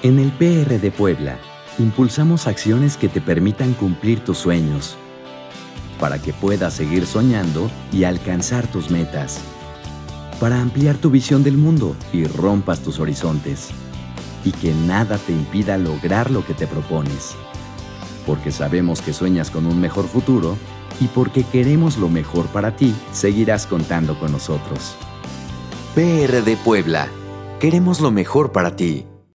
En el PR de Puebla, impulsamos acciones que te permitan cumplir tus sueños, para que puedas seguir soñando y alcanzar tus metas, para ampliar tu visión del mundo y rompas tus horizontes, y que nada te impida lograr lo que te propones, porque sabemos que sueñas con un mejor futuro y porque queremos lo mejor para ti, seguirás contando con nosotros. PR de Puebla, queremos lo mejor para ti.